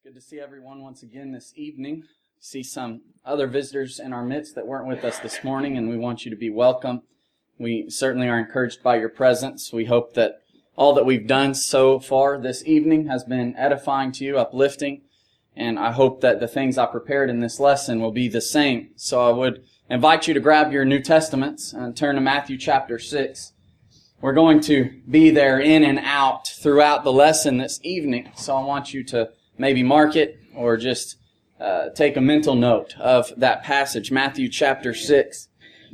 Good to see everyone once again this evening. See some other visitors in our midst that weren't with us this morning, and we want you to be welcome. We certainly are encouraged by your presence. We hope that all that we've done so far this evening has been edifying to you, uplifting, and I hope that the things I prepared in this lesson will be the same. So I would invite you to grab your New Testaments and turn to Matthew chapter 6. We're going to be there in and out throughout the lesson this evening, so I want you to maybe mark it or just take a mental note of that passage, Matthew chapter 6.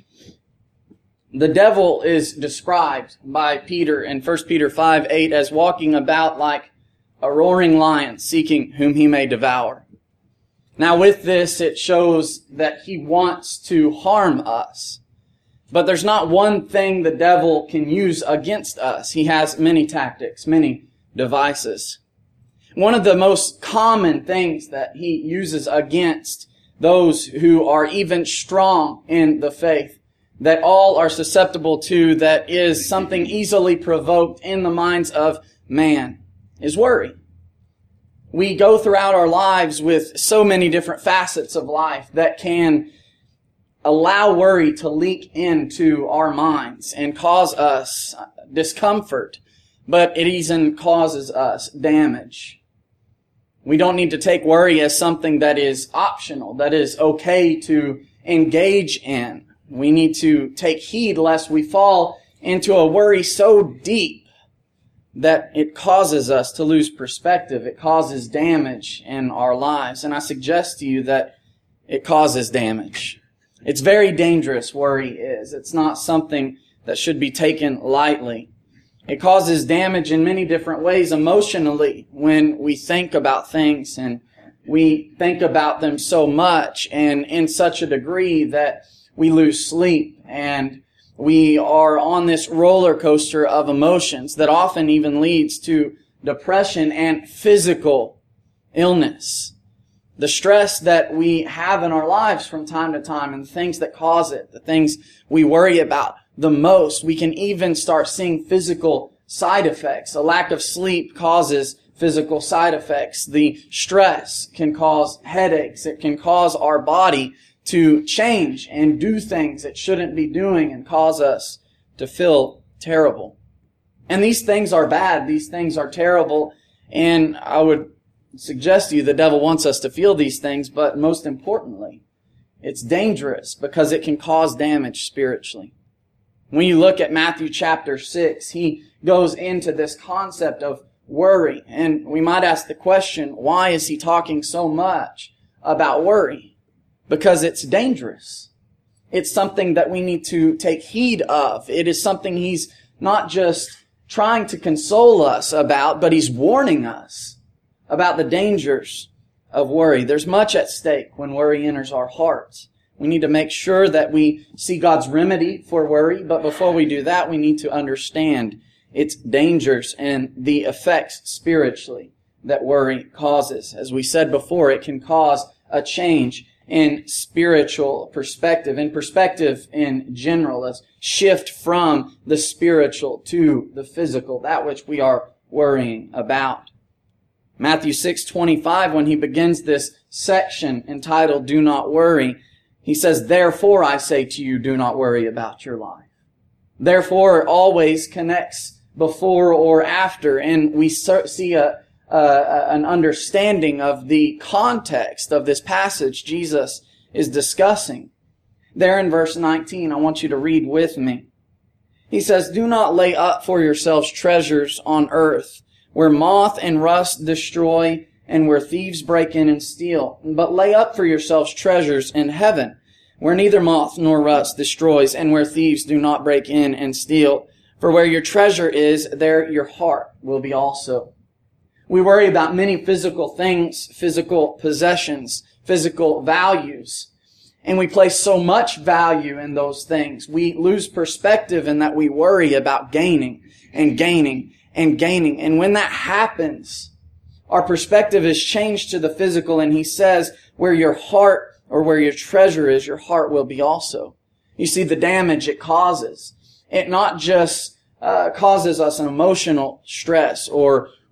The devil is described by Peter in 1 Peter 5:8 as walking about like a roaring lion, seeking whom he may devour. Now with this, it shows that he wants to harm us. But there's not one thing the devil can use against us. He has many tactics, many devices. One of the most common things that he uses against those who are even strong in the faith, that all are susceptible to, that is something easily provoked in the minds of man, is worry. We go throughout our lives with so many different facets of life that can allow worry to leak into our minds and cause us discomfort, but it even causes us damage. We don't need to take worry as something that is optional, that is okay to engage in. We need to take heed lest we fall into a worry so deep that it causes us to lose perspective. It causes damage in our lives. And I suggest to you that it causes damage. It's very dangerous, worry is. It's not something that should be taken lightly. It causes damage in many different ways emotionally when we think about things, and we think about them so much and in such a degree that we lose sleep, and we are on this roller coaster of emotions that often even leads to depression and physical illness. The stress that we have in our lives from time to time and the things that cause it, the things we worry about the most, we can even start seeing physical side effects. A lack of sleep causes physical side effects. The stress can cause headaches. It can cause our body to change and do things it shouldn't be doing and cause us to feel terrible. And these things are bad. These things are terrible. And I would suggest to you the devil wants us to feel these things, but most importantly, it's dangerous because it can cause damage spiritually. When you look at Matthew chapter 6, he goes into this concept of worry. And we might ask the question, why is he talking so much about worry? Because it's dangerous. It's something that we need to take heed of. It is something he's not just trying to console us about, but he's warning us about the dangers of worry. There's much at stake when worry enters our hearts. We need to make sure that we see God's remedy for worry, but before we do that, we need to understand its dangers and the effects spiritually that worry causes. As we said before, it can cause a change in spiritual perspective, in perspective in general, a shift from the spiritual to the physical, that which we are worrying about. Matthew 6:25, when he begins this section entitled, "Do Not Worry," he says, "Therefore I say to you, do not worry about your life." Therefore always connects before or after, and we see an understanding of the context of this passage Jesus is discussing. There in verse 19, I want you to read with me. He says, "Do not lay up for yourselves treasures on earth, where moth and rust destroy, and where thieves break in and steal. But lay up for yourselves treasures in heaven, where neither moth nor rust destroys, and where thieves do not break in and steal. For where your treasure is, there your heart will be also." We worry about many physical things, physical possessions, physical values, and we place so much value in those things. We lose perspective in that we worry about gaining and gaining and gaining. And when that happens, our perspective is changed to the physical, and he says, where your heart or where your treasure is, your heart will be also. You see the damage it causes. It not just causes us an emotional stress or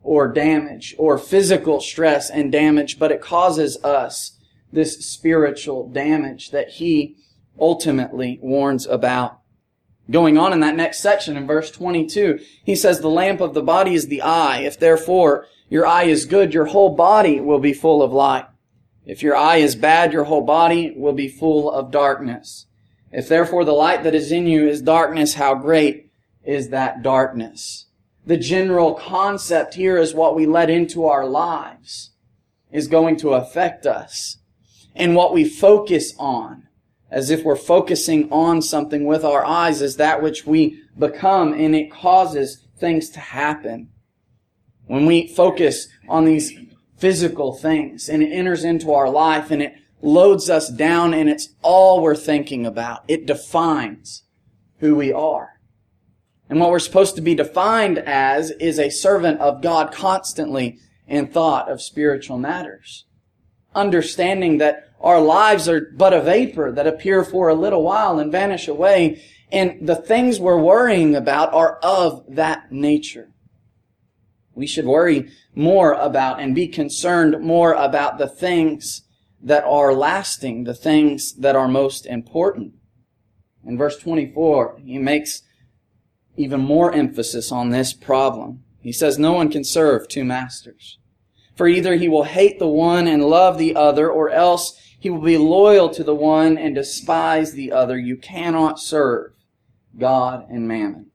or damage or physical stress and damage, but it causes us this spiritual damage that he ultimately warns about. Going on in that next section in verse 22, he says, the lamp of the body is the eye. If therefore your eye is good, your whole body will be full of light. If your eye is bad, your whole body will be full of darkness. If therefore the light that is in you is darkness, how great is that darkness? The general concept here is what we let into our lives is going to affect us. And what we focus on, as if we're focusing on something with our eyes, is that which we become, and it causes things to happen. When we focus on these physical things and it enters into our life and it loads us down and it's all we're thinking about, it defines who we are. And what we're supposed to be defined as is a servant of God constantly in thought of spiritual matters. Understanding that our lives are but a vapor that appear for a little while and vanish away, and the things we're worrying about are of that nature. We should worry more about and be concerned more about the things that are lasting, the things that are most important. In verse 24, he makes even more emphasis on this problem. He says, no one can serve two masters. For either he will hate the one and love the other, or else he will be loyal to the one and despise the other. You cannot serve God and mammon.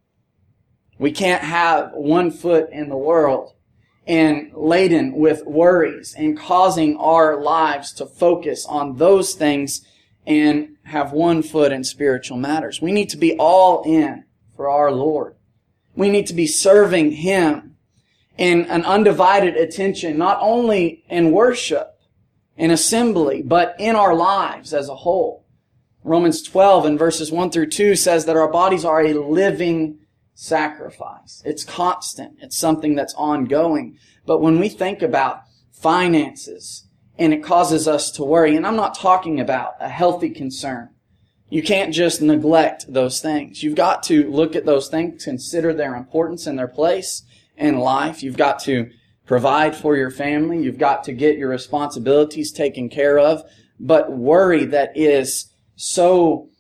We can't have one foot in the world and laden with worries and causing our lives to focus on those things and have one foot in spiritual matters. We need to be all in for our Lord. We need to be serving Him in an undivided attention, not only in worship, in assembly, but in our lives as a whole. Romans 12 and verses 1 through 2 says that our bodies are a living sacrifice. It's constant. It's something that's ongoing. But when we think about finances and it causes us to worry, and I'm not talking about a healthy concern. You can't just neglect those things. You've got to look at those things, consider their importance and their place in life. You've got to provide for your family. You've got to get your responsibilities taken care of. But worry that is so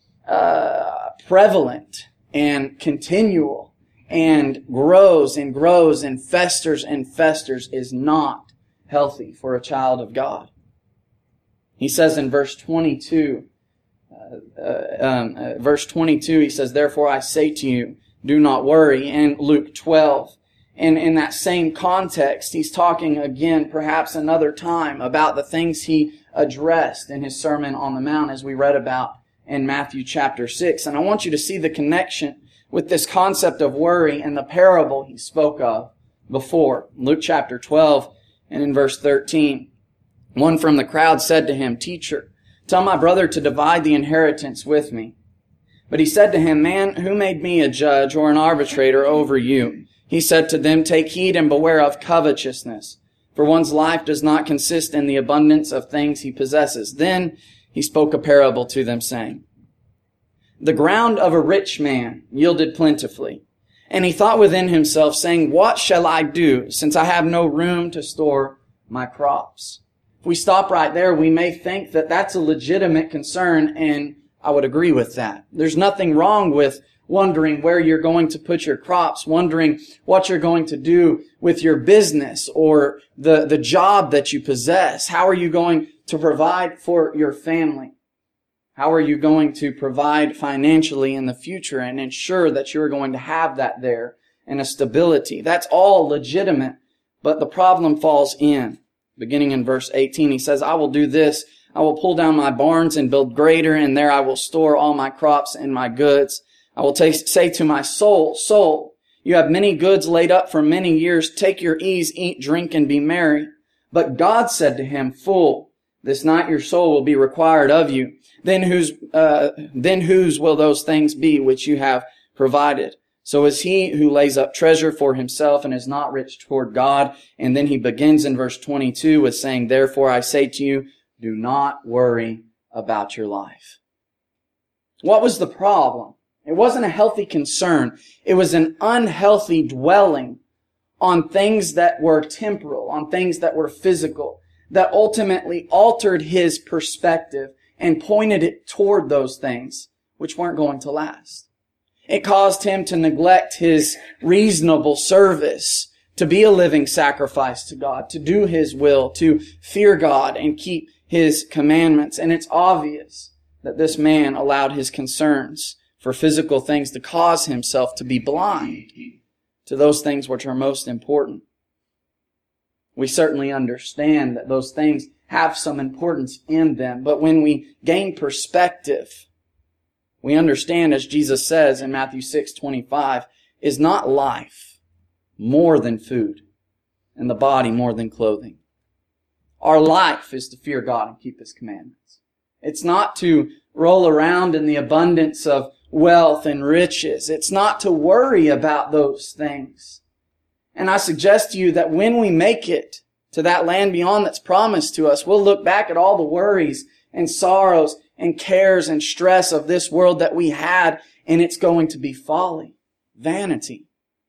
prevalent and continual and grows and festers is not healthy for a child of God. He says in verse 22, he says, therefore I say to you, do not worry. And Luke 12, and in that same context, he's talking again, perhaps another time, about the things he addressed in his Sermon on the Mount, as we read about in Matthew chapter 6. And I want you to see the connection with this concept of worry and the parable he spoke of before. Luke chapter 12 and in verse 13. One from the crowd said to him, Teacher, tell my brother to divide the inheritance with me. But he said to him, Man, who made me a judge or an arbitrator over you? He said to them, Take heed and beware of covetousness, for one's life does not consist in the abundance of things he possesses. Then he spoke a parable to them, saying, The ground of a rich man yielded plentifully. And he thought within himself, saying, What shall I do, since I have no room to store my crops? If we stop right there, we may think that that's a legitimate concern, and I would agree with that. There's nothing wrong with wondering where you're going to put your crops, wondering what you're going to do with your business or the job that you possess. How are you going to provide for your family? How are you going to provide financially in the future and ensure that you're going to have that there and a stability? That's all legitimate, but the problem falls in. Beginning in verse 18, he says, I will do this. I will pull down my barns and build greater, and there I will store all my crops and my goods. I will say to my soul, Soul, you have many goods laid up for many years. Take your ease, eat, drink, and be merry. But God said to him, Fool, this night your soul will be required of you. Then whose will those things be which you have provided? So is he who lays up treasure for himself and is not rich toward God. And then he begins in verse 22 with saying, Therefore I say to you, do not worry about your life. What was the problem? It wasn't a healthy concern. It was an unhealthy dwelling on things that were temporal, on things that were physical, that ultimately altered his perspective and pointed it toward those things which weren't going to last. It caused him to neglect his reasonable service, to be a living sacrifice to God, to do His will, to fear God and keep His commandments. And it's obvious that this man allowed his concerns for physical things to cause himself to be blind to those things which are most important. We certainly understand that those things have some importance in them, but when we gain perspective, we understand, as Jesus says in Matthew 6:25, is not life more than food, and the body more than clothing. Our life is to fear God and keep His commandments. It's not to roll around in the abundance of wealth and riches. It's not to worry about those things. And I suggest to you that when we make it to that land beyond that's promised to us, we'll look back at all the worries and sorrows and cares and stress of this world that we had, and it's going to be folly, vanity.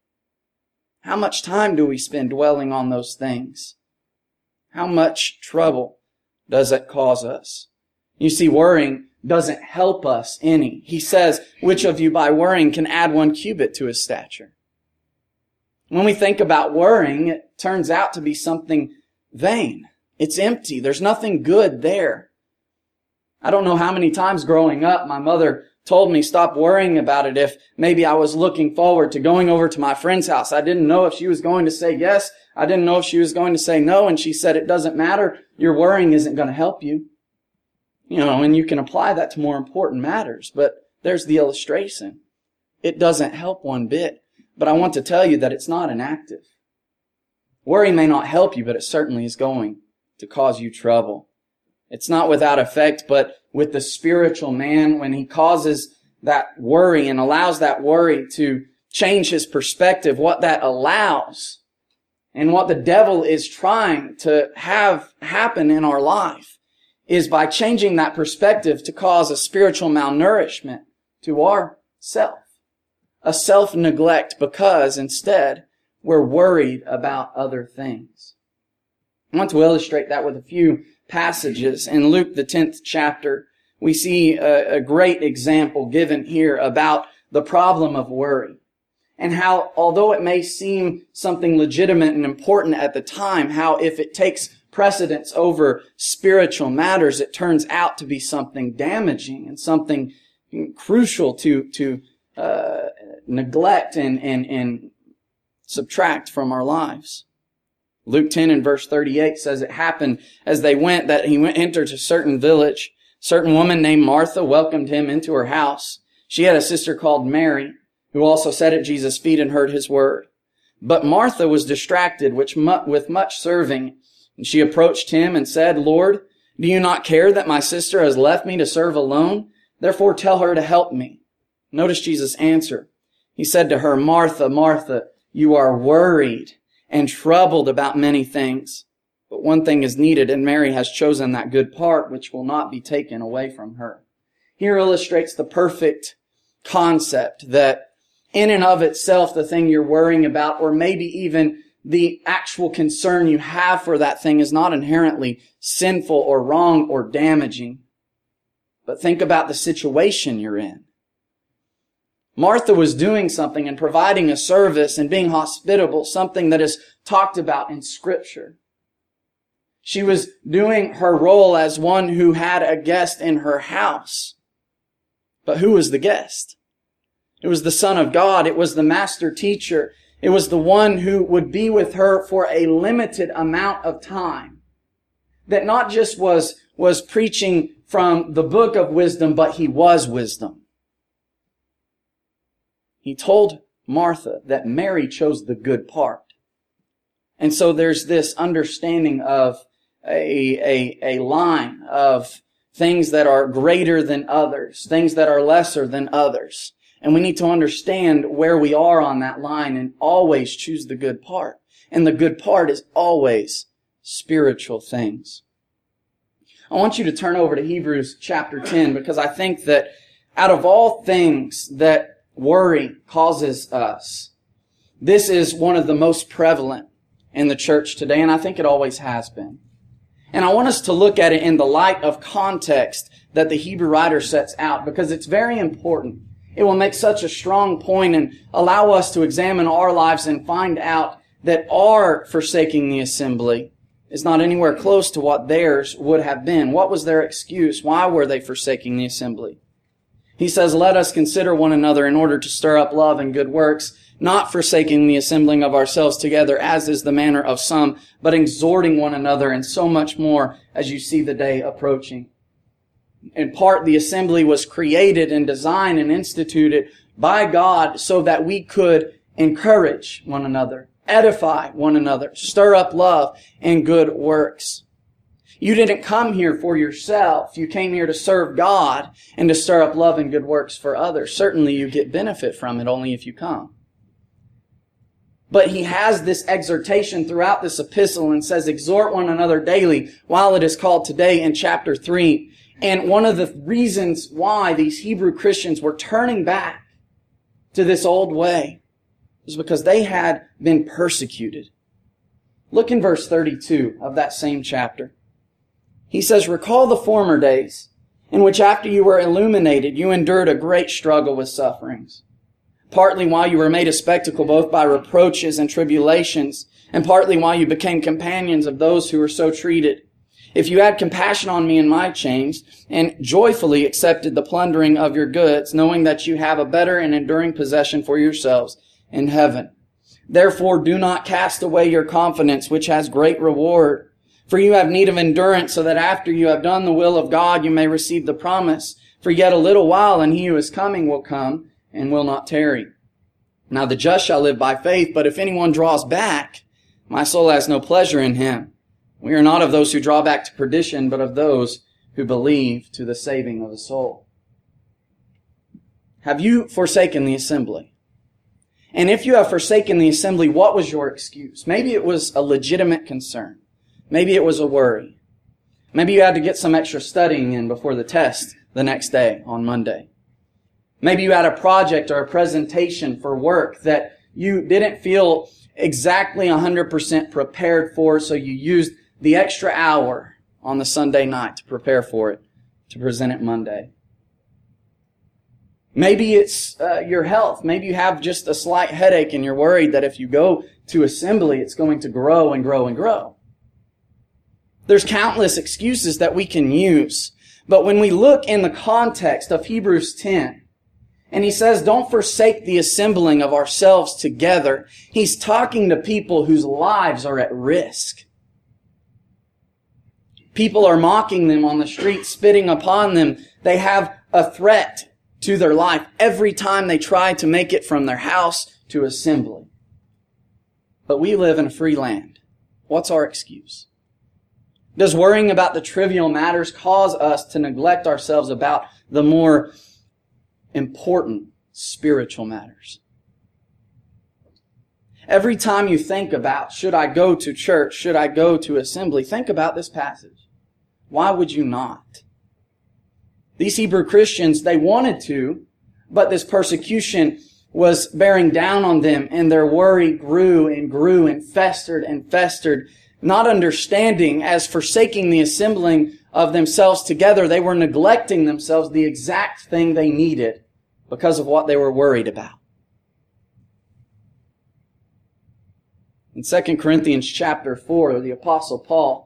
How much time do we spend dwelling on those things? How much trouble does it cause us? You see, worrying doesn't help us any. He says, which of you by worrying can add 1 cubit to his stature? When we think about worrying, it turns out to be something vain. It's empty. There's nothing good there. I don't know how many times growing up my mother told me stop worrying about it if maybe I was looking forward to going over to my friend's house. I didn't know if she was going to say yes. I didn't know if she was going to say no. And she said, it doesn't matter. Your worrying isn't going to help you. And you can apply that to more important matters. But there's the illustration. It doesn't help one bit. But I want to tell you that it's not inactive. Worry may not help you, but it certainly is going to cause you trouble. It's not without effect, but with the spiritual man, when he causes that worry and allows that worry to change his perspective, what that allows and what the devil is trying to have happen in our life is by changing that perspective to cause a spiritual malnourishment to our self, a self-neglect, because instead we're worried about other things. I want to illustrate that with a few passages. In Luke, the 10th chapter, we see a great example given here about the problem of worry and how, although it may seem something legitimate and important at the time, how if it takes precedence over spiritual matters, it turns out to be something damaging and something crucial to neglect and subtract from our lives. Luke 10 and verse 38 says, it happened as they went that he entered a certain village. A certain woman named Martha welcomed him into her house. She had a sister called Mary, who also sat at Jesus' feet and heard his word. But Martha was distracted with much serving. And she approached him and said, Lord, do you not care that my sister has left me to serve alone? Therefore tell her to help me. Notice Jesus' answer. He said to her, Martha, Martha, you are worried and troubled about many things. But one thing is needed, and Mary has chosen that good part which will not be taken away from her. Here illustrates the perfect concept that in and of itself, the thing you're worrying about, or maybe even the actual concern you have for that thing, is not inherently sinful or wrong or damaging. But think about the situation you're in. Martha was doing something and providing a service and being hospitable, something that is talked about in Scripture. She was doing her role as one who had a guest in her house. But who was the guest? It was the Son of God. It was the master teacher. It was the one who would be with her for a limited amount of time. That not just was preaching from the book of wisdom, but he was wisdom. He told Martha that Mary chose the good part. And so there's this understanding of a line of things that are greater than others, things that are lesser than others. And we need to understand where we are on that line and always choose the good part. And the good part is always spiritual things. I want you to turn over to Hebrews chapter 10, because I think that out of all things that worry causes us, This is one of the most prevalent in the church today, and I think it always has been. And I want us to look at it in the light of context that the Hebrew writer sets out, because it's very important. It will make such a strong point and allow us to examine our lives and find out that our forsaking the assembly is not anywhere close to what theirs would have been. What was their excuse? Why were they forsaking the assembly? He says, let us consider one another in order to stir up love and good works, not forsaking the assembling of ourselves together, as is the manner of some, but exhorting one another, and so much more as you see the day approaching. In part, the assembly was created and designed and instituted by God so that we could encourage one another, edify one another, stir up love and good works. You didn't come here for yourself. You came here to serve God and to stir up love and good works for others. Certainly you get benefit from it only if you come. But he has this exhortation throughout this epistle and says, exhort one another daily while it is called today in chapter 3. And one of the reasons why these Hebrew Christians were turning back to this old way was because they had been persecuted. Look in verse 32 of that same chapter. He says, recall the former days in which after you were illuminated, you endured a great struggle with sufferings. Partly while you were made a spectacle both by reproaches and tribulations, and partly while you became companions of those who were so treated. If you had compassion on me in my chains, and joyfully accepted the plundering of your goods, knowing that you have a better and enduring possession for yourselves in heaven. Therefore do not cast away your confidence, which has great reward. For you have need of endurance, so that after you have done the will of God, you may receive the promise. For yet a little while, and he who is coming will come, and will not tarry. Now the just shall live by faith, but if anyone draws back, my soul has no pleasure in him. We are not of those who draw back to perdition, but of those who believe to the saving of the soul. Have you forsaken the assembly? And if you have forsaken the assembly, what was your excuse? Maybe it was a legitimate concern. Maybe it was a worry. Maybe you had to get some extra studying in before the test the next day on Monday. Maybe you had a project or a presentation for work that you didn't feel exactly 100% prepared for, so you used the extra hour on the Sunday night to prepare for it, to present it Monday. Maybe it's your health. Maybe you have just a slight headache and you're worried that if you go to assembly, it's going to grow and grow and grow. There's countless excuses that we can use. But when we look in the context of Hebrews 10, and he says, don't forsake the assembling of ourselves together, he's talking to people whose lives are at risk. People are mocking them on the street, spitting upon them. They have a threat to their life every time they try to make it from their house to assembly. But we live in a free land. What's our excuse? Does worrying about the trivial matters cause us to neglect ourselves about the more important spiritual matters? Every time you think about, should I go to church? Should I go to assembly? Think about this passage. Why would you not? These Hebrew Christians, they wanted to, but this persecution was bearing down on them, and their worry grew and festered, not understanding, as forsaking the assembling of themselves together, they were neglecting themselves, the exact thing they needed, because of what they were worried about. In 2 Corinthians chapter 4, the Apostle Paul,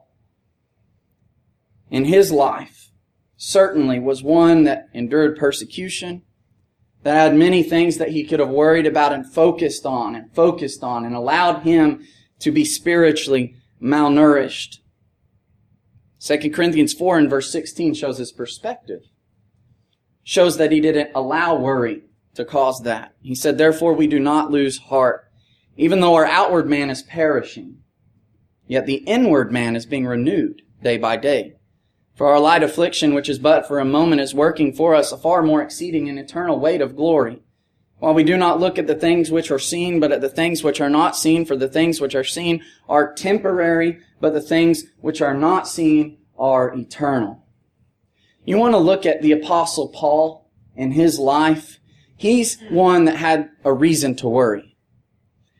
in his life, certainly was one that endured persecution, that had many things that he could have worried about and focused on, and allowed him to be spiritually malnourished. 2 Corinthians 4 and verse 16 shows his perspective. Shows that he didn't allow worry to cause that. He said, therefore we do not lose heart, even though our outward man is perishing, yet the inward man is being renewed day by day. For our light affliction, which is but for a moment, is working for us a far more exceeding and eternal weight of glory. While we do not look at the things which are seen, but at the things which are not seen, for the things which are seen are temporary, but the things which are not seen are eternal. You want to look at the Apostle Paul and his life? He's one that had a reason to worry.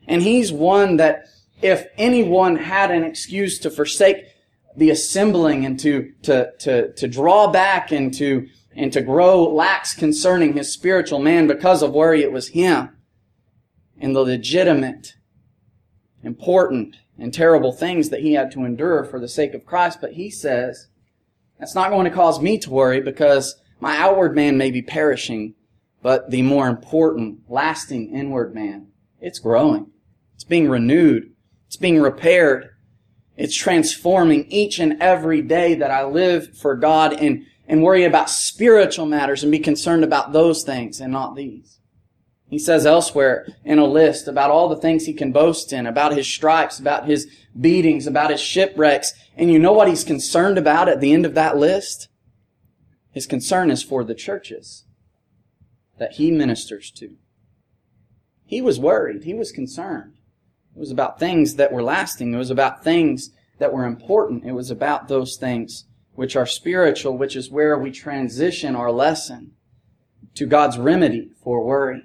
And he's one that if anyone had an excuse to forsake the assembling and to draw back and to grow lax concerning his spiritual man because of worry, it was him. And the legitimate, important, and terrible things that he had to endure for the sake of Christ. But he says, that's not going to cause me to worry because my outward man may be perishing, but the more important, lasting inward man, it's growing. It's being renewed. It's being repaired. It's transforming each and every day that I live for God and worry about spiritual matters and be concerned about those things and not these. He says elsewhere in a list about all the things he can boast in, about his stripes, about his beatings, about his shipwrecks. And you know what he's concerned about at the end of that list? His concern is for the churches that he ministers to. He was worried. He was concerned. It was about things that were lasting. It was about things that were important. It was about those things which are spiritual, which is where we transition our lesson to God's remedy for worry.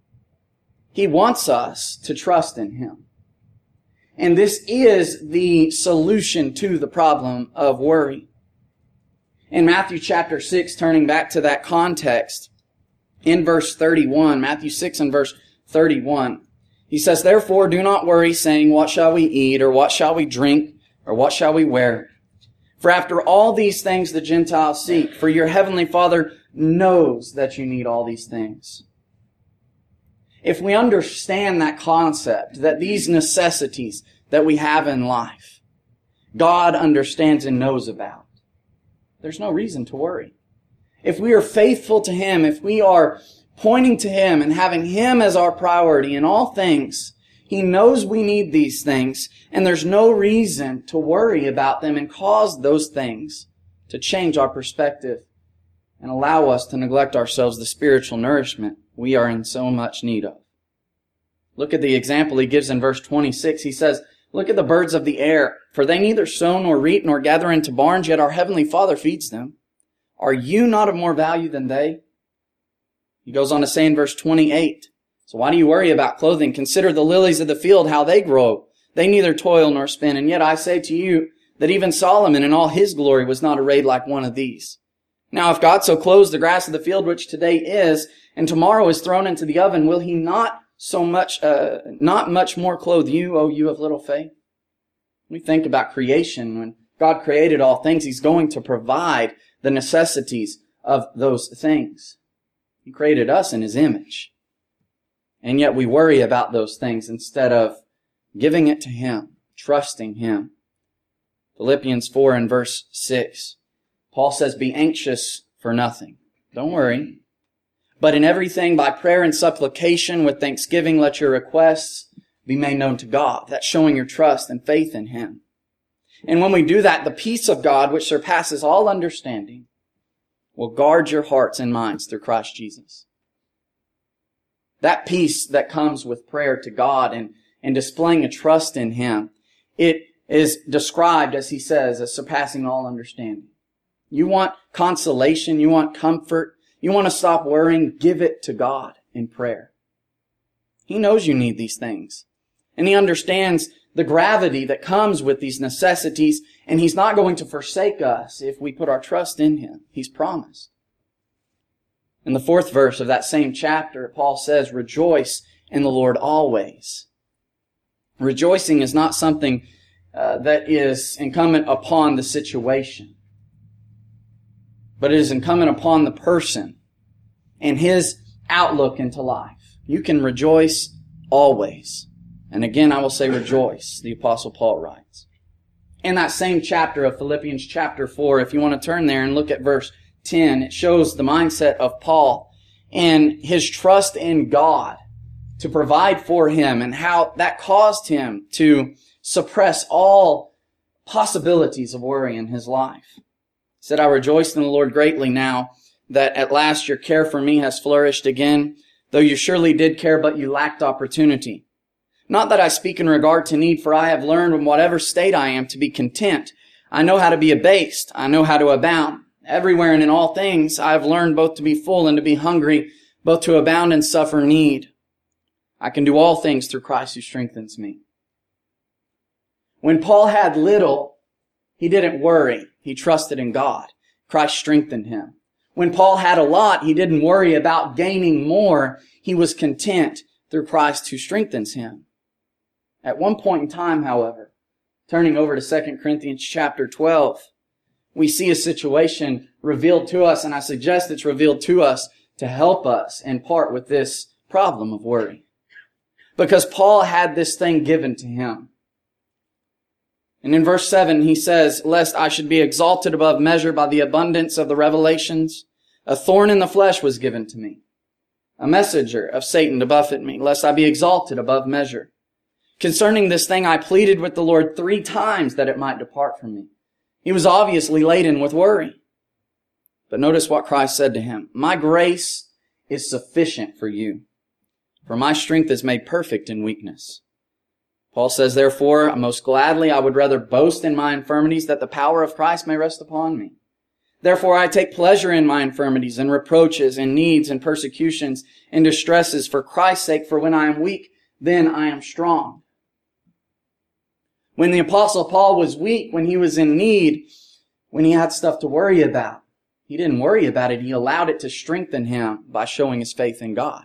He wants us to trust in Him. And this is the solution to the problem of worry. In Matthew chapter 6, turning back to that context, in verse 31, Matthew 6 and verse 31, he says, "Therefore do not worry, saying, what shall we eat, or what shall we drink, or what shall we wear? For after all these things the Gentiles seek, for your heavenly Father knows that you need all these things." If we understand that concept, that these necessities that we have in life, God understands and knows about, there's no reason to worry. If we are faithful to Him, if we are pointing to Him and having Him as our priority in all things, He knows we need these things, and there's no reason to worry about them and cause those things to change our perspective and allow us to neglect ourselves the spiritual nourishment we are in so much need of. Look at the example he gives in verse 26. He says, "Look at the birds of the air, for they neither sow nor reap nor gather into barns, yet our heavenly Father feeds them. Are you not of more value than they?" He goes on to say in verse 28, "So why do you worry about clothing? Consider the lilies of the field, how they grow. They neither toil nor spin. And yet I say to you that even Solomon in all his glory was not arrayed like one of these. Now if God so clothes the grass of the field, which today is, and tomorrow is thrown into the oven, will He not much more clothe you, O you of little faith?" We think about creation. When God created all things, He's going to provide the necessities of those things. He created us in His image. And yet we worry about those things instead of giving it to Him, trusting Him. Philippians 4 and verse 6. Paul says, "Be anxious for nothing." Don't worry. "But in everything by prayer and supplication with thanksgiving let your requests be made known to God." That's showing your trust and faith in Him. And when we do that, the peace of God, which surpasses all understanding, will guard your hearts and minds through Christ Jesus. That peace that comes with prayer to God and displaying a trust in Him, it is described, as he says, as surpassing all understanding. You want consolation, you want comfort, you want to stop worrying, give it to God in prayer. He knows you need these things. And He understands the gravity that comes with these necessities, and He's not going to forsake us if we put our trust in Him. He's promised. In the 4th verse of that same chapter, Paul says, "Rejoice in the Lord always." Rejoicing is not something that is incumbent upon the situation, but it is incumbent upon the person and his outlook into life. You can rejoice always. And again, I will say rejoice, the Apostle Paul writes. In that same chapter of Philippians chapter 4, if you want to turn there and look at verse 10, it shows the mindset of Paul and his trust in God to provide for him and how that caused him to suppress all possibilities of worry in his life. He said, "I rejoice in the Lord greatly now that at last your care for me has flourished again, though you surely did care, but you lacked opportunity. Not that I speak in regard to need, for I have learned in whatever state I am to be content. I know how to be abased. I know how to abound. Everywhere and in all things I have learned both to be full and to be hungry, both to abound and suffer need. I can do all things through Christ who strengthens me. When Paul had little, he didn't worry. He trusted in God. Christ strengthened him. When Paul had a lot, he didn't worry about gaining more. He was content through Christ who strengthens him. At one point in time, however, turning over to 2 Corinthians chapter 12, we see a situation revealed to us, and I suggest it's revealed to us to help us in part with this problem of worry. Because Paul had this thing given to him. And in verse 7, he says, "Lest I should be exalted above measure by the abundance of the revelations, a thorn in the flesh was given to me, a messenger of Satan to buffet me, lest I be exalted above measure. Concerning this thing, I pleaded with the Lord 3 times that it might depart from me." He was obviously laden with worry. But notice what Christ said to him. "My grace is sufficient for you, for my strength is made perfect in weakness." Paul says, "Therefore, most gladly I would rather boast in my infirmities, that the power of Christ may rest upon me. Therefore I take pleasure in my infirmities and reproaches and needs and persecutions and distresses for Christ's sake, for when I am weak, then I am strong." When the Apostle Paul was weak, when he was in need, when he had stuff to worry about, he didn't worry about it. He allowed it to strengthen him by showing his faith in God.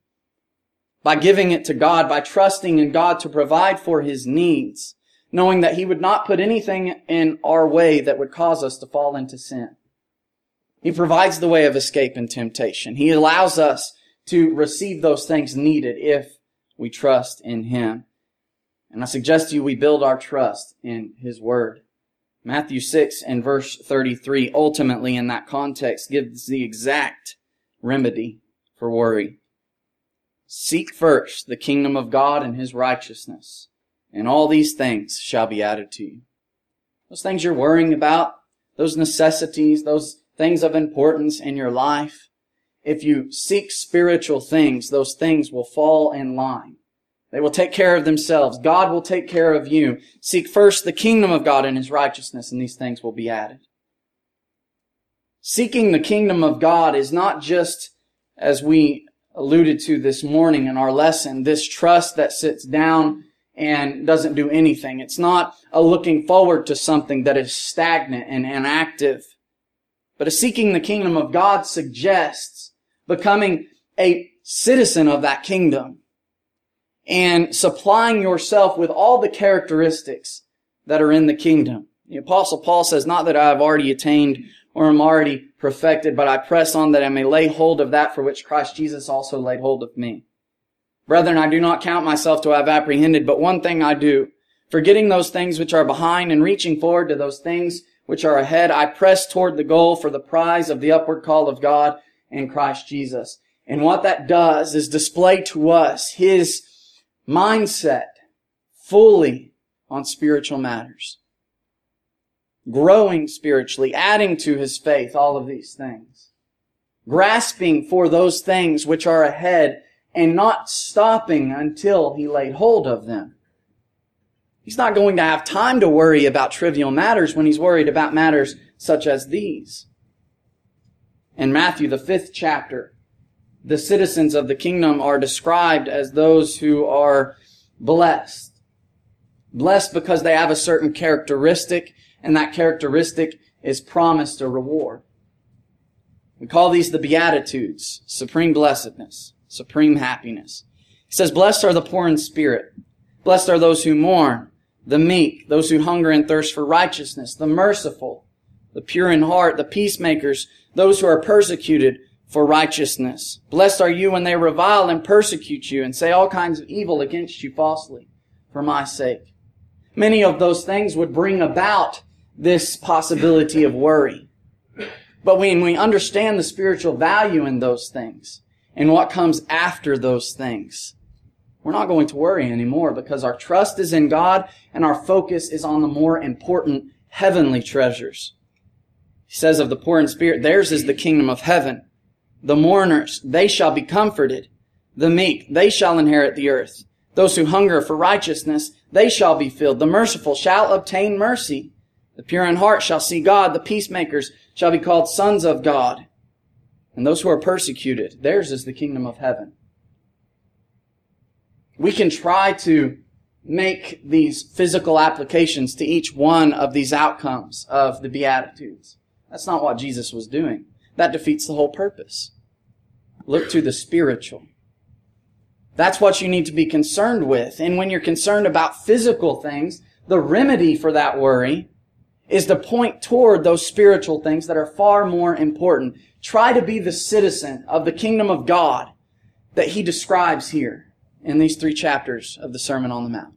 By giving it to God, by trusting in God to provide for his needs, knowing that he would not put anything in our way that would cause us to fall into sin. He provides the way of escape and temptation. He allows us to receive those things needed if we trust in him. And I suggest to you we build our trust in his word. Matthew 6 and verse 33, ultimately in that context, gives the exact remedy for worry. "Seek first the kingdom of God and his righteousness, and all these things shall be added to you." Those things you're worrying about, those necessities, those things of importance in your life, if you seek spiritual things, those things will fall in line. They will take care of themselves. God will take care of you. Seek first the kingdom of God and his righteousness, and these things will be added. Seeking the kingdom of God is not just, as we alluded to this morning in our lesson, this trust that sits down and doesn't do anything. It's not a looking forward to something that is stagnant and inactive. But a seeking the kingdom of God suggests becoming a citizen of that kingdom and supplying yourself with all the characteristics that are in the kingdom. The Apostle Paul says, "Not that I have already attained or am already perfected, but I press on that I may lay hold of that for which Christ Jesus also laid hold of me. Brethren, I do not count myself to have apprehended, but one thing I do, forgetting those things which are behind and reaching forward to those things which are ahead, I press toward the goal for the prize of the upward call of God in Christ Jesus." And what that does is display to us his mindset fully on spiritual matters. Growing spiritually, adding to his faith, all of these things. Grasping for those things which are ahead and not stopping until he laid hold of them. He's not going to have time to worry about trivial matters when he's worried about matters such as these. In Matthew, the 5th chapter, the citizens of the kingdom are described as those who are blessed. Blessed because they have a certain characteristic, and that characteristic is promised a reward. We call these the Beatitudes, supreme blessedness, supreme happiness. He says, "Blessed are the poor in spirit. Blessed are those who mourn, the meek, those who hunger and thirst for righteousness, the merciful, the pure in heart, the peacemakers, those who are persecuted for righteousness. Blessed are you when they revile and persecute you and say all kinds of evil against you falsely for my sake." Many of those things would bring about this possibility of worry. But when we understand the spiritual value in those things and what comes after those things, we're not going to worry anymore because our trust is in God and our focus is on the more important heavenly treasures. He says of the poor in spirit, theirs is the kingdom of heaven. The mourners, they shall be comforted. The meek, they shall inherit the earth. Those who hunger for righteousness, they shall be filled. The merciful shall obtain mercy. The pure in heart shall see God. The peacemakers shall be called sons of God. And those who are persecuted, theirs is the kingdom of heaven. We can try to make these physical applications to each one of these outcomes of the Beatitudes. That's not what Jesus was doing. That defeats the whole purpose. Look to the spiritual. That's what you need to be concerned with. And when you're concerned about physical things, the remedy for that worry is to point toward those spiritual things that are far more important. Try to be the citizen of the kingdom of God that He describes here in these 3 chapters of the Sermon on the Mount.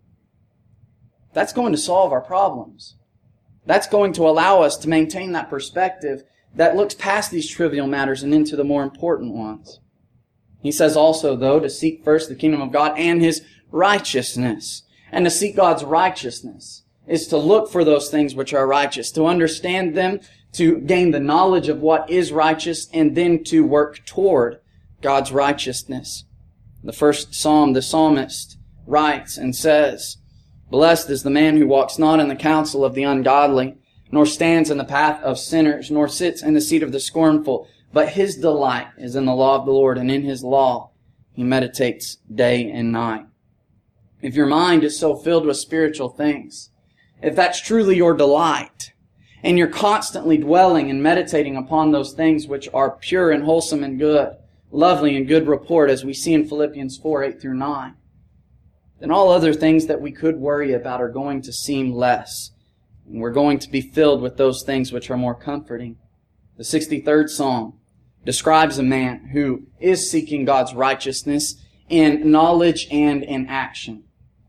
That's going to solve our problems. That's going to allow us to maintain that perspective that looks past these trivial matters and into the more important ones. He says also, though, to seek first the kingdom of God and His righteousness. And to seek God's righteousness is to look for those things which are righteous, to understand them, to gain the knowledge of what is righteous, and then to work toward God's righteousness. The first psalm, the psalmist writes and says, "Blessed is the man who walks not in the counsel of the ungodly, nor stands in the path of sinners, nor sits in the seat of the scornful. But his delight is in the law of the Lord, and in His law he meditates day and night." If your mind is so filled with spiritual things, if that's truly your delight, and you're constantly dwelling and meditating upon those things which are pure and wholesome and good, lovely and good report, as we see in Philippians 4:8-9, then all other things that we could worry about are going to seem less. And we're going to be filled with those things which are more comforting. The 63rd Psalm describes a man who is seeking God's righteousness in knowledge and in action.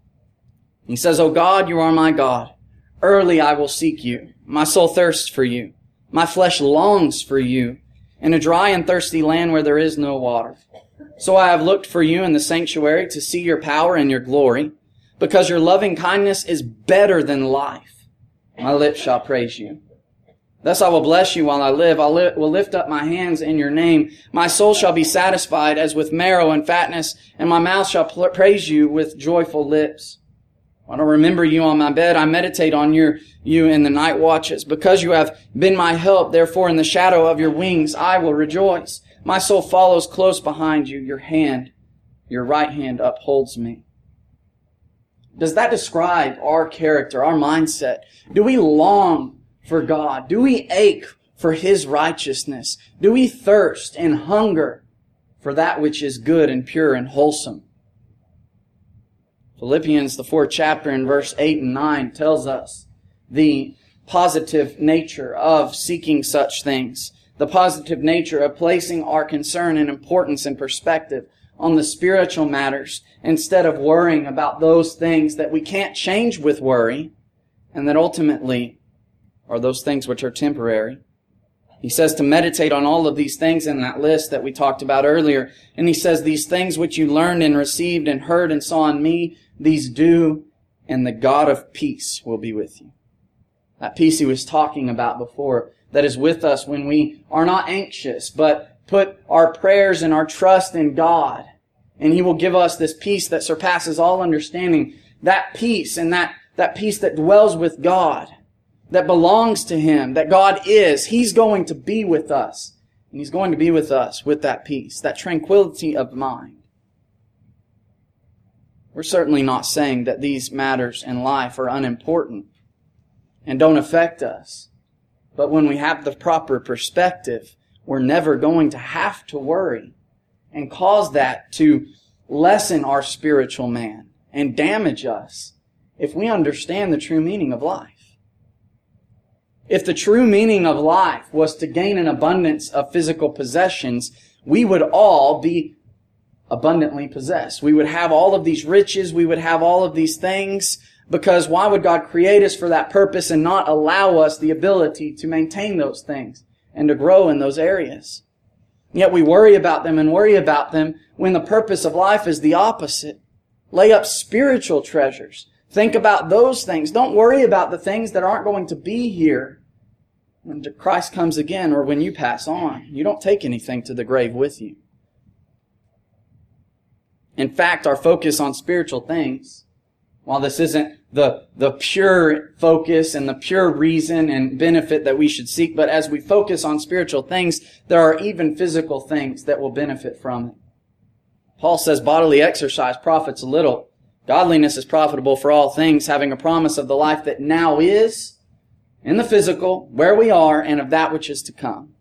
He says, "O God, You are my God. Early I will seek You. My soul thirsts for You. My flesh longs for You in a dry and thirsty land where there is no water. So I have looked for You in the sanctuary to see Your power and Your glory, because Your loving kindness is better than life. My lips shall praise You. Thus I will bless You while I live. I will lift up my hands in Your name. My soul shall be satisfied as with marrow and fatness, and my mouth shall praise You with joyful lips. When I remember You on my bed, I meditate on You in the night watches. Because You have been my help, therefore in the shadow of Your wings I will rejoice. My soul follows close behind You. Your right hand upholds me." Does that describe our character, our mindset? Do we long for God? Do we ache for His righteousness? Do we thirst and hunger for that which is good and pure and wholesome? Philippians, the 4th chapter, in verse 8 and 9, tells us the positive nature of seeking such things, the positive nature of placing our concern and importance and perspective on the spiritual matters instead of worrying about those things that we can't change with worry, and that ultimately are those things which are temporary. He says to meditate on all of these things in that list that we talked about earlier. And he says, "These things which you learned and received and heard and saw in me, these do, and the God of peace will be with you." That peace he was talking about before, that is with us when we are not anxious, but put our prayers and our trust in God. And He will give us this peace that surpasses all understanding. That peace and that peace that dwells with God, that belongs to Him, that God is. He's going to be with us. And He's going to be with us with that peace, that tranquility of mind. We're certainly not saying that these matters in life are unimportant and don't affect us. But when we have the proper perspective, we're never going to have to worry and cause that to lessen our spiritual man and damage us if we understand the true meaning of life. If the true meaning of life was to gain an abundance of physical possessions, we would all be abundantly possessed. We would have all of these riches, we would have all of these things, because why would God create us for that purpose and not allow us the ability to maintain those things and to grow in those areas? Yet we worry about them and worry about them when the purpose of life is the opposite. Lay up spiritual treasures. Think about those things. Don't worry about the things that aren't going to be here when Christ comes again or when you pass on. You don't take anything to the grave with you. In fact, our focus on spiritual things, while this isn't the pure focus and the pure reason and benefit that we should seek, but as we focus on spiritual things, there are even physical things that will benefit from it. Paul says bodily exercise profits a little, Godliness is profitable for all things, having a promise of the life that now is, in the physical, where we are, and of that which is to come.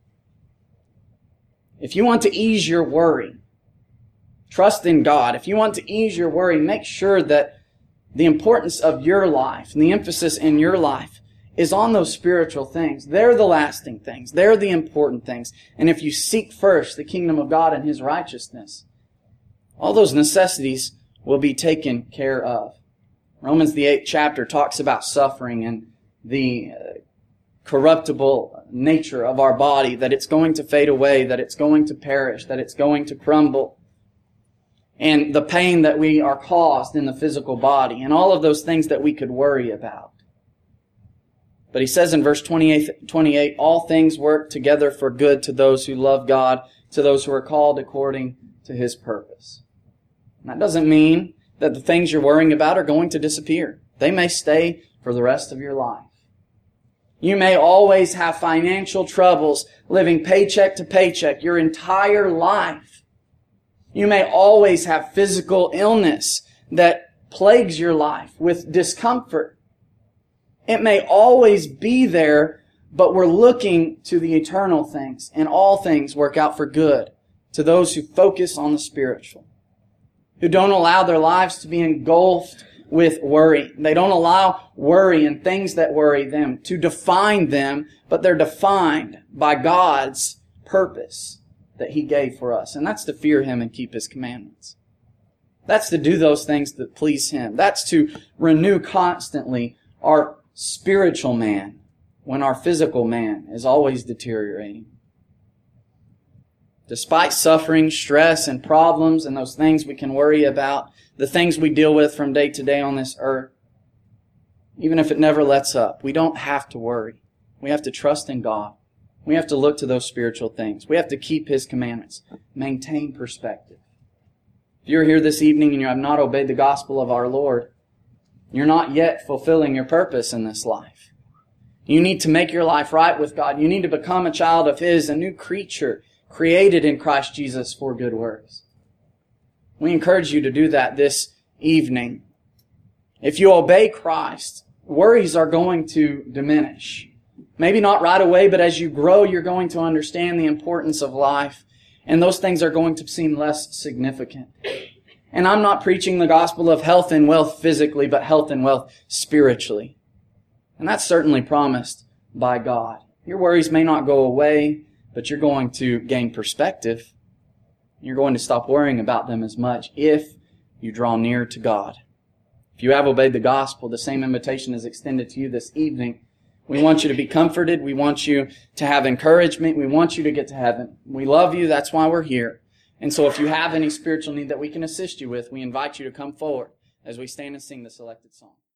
If you want to ease your worry, trust in God. If you want to ease your worry, make sure that the importance of your life and the emphasis in your life is on those spiritual things. They're the lasting things. They're the important things. And if you seek first the kingdom of God and His righteousness, all those necessities will be taken care of. Romans, the 8th chapter, talks about suffering and the corruptible nature of our body, that it's going to fade away, that it's going to perish, that it's going to crumble, and the pain that we are caused in the physical body, and all of those things that we could worry about. But he says in verse 28, all things work together for good to those who love God, to those who are called according to His purpose. And that doesn't mean that the things you're worrying about are going to disappear. They may stay for the rest of your life. You may always have financial troubles living paycheck to paycheck your entire life. You may always have physical illness that plagues your life with discomfort. It may always be there, but we're looking to the eternal things, and all things work out for good to those who focus on the spiritual, who don't allow their lives to be engulfed with worry. They don't allow worry and things that worry them to define them, but they're defined by God's purpose that He gave for us. And that's to fear Him and keep His commandments. That's to do those things that please Him. That's to renew constantly our spiritual man when our physical man is always deteriorating. Despite suffering, stress, and problems and those things we can worry about, the things we deal with from day to day on this earth, even if it never lets up, we don't have to worry. We have to trust in God. We have to look to those spiritual things. We have to keep His commandments. Maintain perspective. If you're here this evening and you have not obeyed the gospel of our Lord, you're not yet fulfilling your purpose in this life. You need to make your life right with God. You need to become a child of His, a new creature, created in Christ Jesus for good works. We encourage you to do that this evening. If you obey Christ, worries are going to diminish. Maybe not right away, but as you grow, you're going to understand the importance of life, and those things are going to seem less significant. And I'm not preaching the gospel of health and wealth physically, but health and wealth spiritually. And that's certainly promised by God. Your worries may not go away, but you're going to gain perspective. You're going to stop worrying about them as much if you draw near to God. If you have obeyed the gospel, the same invitation is extended to you this evening. We want you to be comforted. We want you to have encouragement. We want you to get to heaven. We love you. That's why we're here. And so if you have any spiritual need that we can assist you with, we invite you to come forward as we stand and sing the selected song.